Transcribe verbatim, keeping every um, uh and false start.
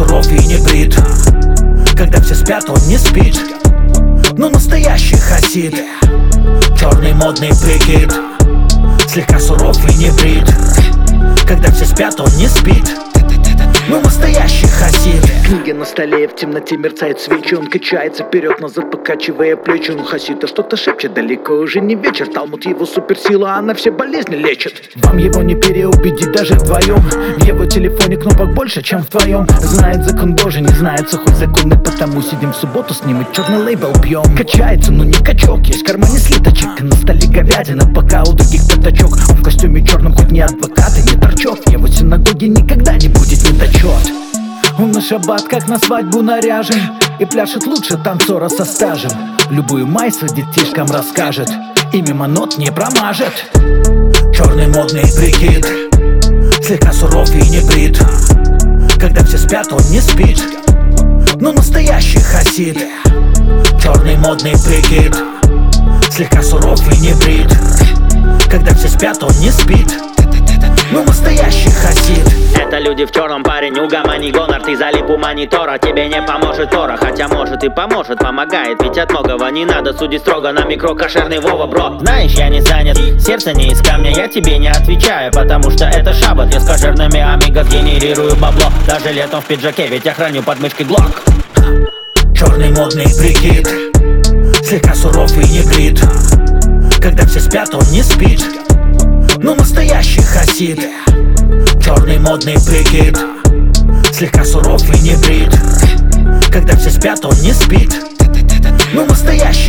суров и не брит. Когда все спят, он не спит. Но настоящий хасид. Черный модный прикид. Слегка суров и не брит. Когда все спят, он не спит. Но настоящий хасид. Книги на столе, в темноте мерцает свечи. Он качается вперед-назад, покачивая плечи. Ну хасид, а что-то шепчет, далеко уже не вечер. Талмуд его суперсила, она все болезни лечит. Вам его не переубедить даже вдвоем. В его телефоне кнопок больше, чем в твоем. Знает закон Божий, не знает сухой законы. Потому сидим в субботу с ним и черный лейбл пьем. Качается, но не качок, есть в кармане слиточек. На столе говядина, пока у других пятачок. Он в костюме черном, хоть не адвокат и не торчок. В его синагоге никогда не будет недочет. Он на шаббат, как на свадьбу наряжен, и пляшет лучше танцора со стажем. Любую майсу детишкам расскажет, и мимо нот не промажет. Черный модный прикид. Слегка суров и не брит. Когда все спят, он не спит. Но настоящий хасид. Черный модный прикид. Слегка суров и не брит. Когда все спят, он не спит. Но настоящий хасид. Это люди в черном, парень, угомони гонор. Ты залип у монитора, тебе не поможет Тора. Хотя может и поможет, помогает, ведь от многого не надо судить строго на микро. Кошерный Вова, бро. Знаешь, я не занят, сердце не из камня, я тебе не отвечаю, потому что это шаббат. Я с кошерными амигос генерирую бабло. Даже летом в пиджаке, ведь я храню под мышкой глок. Черный модный прикид. Слегка суров и не брит. Когда все спят, он не спит. Но настоящий хасид. Черный модный прикид. Слегка суров и не брит. Когда все спят, он не спит. Но настоящий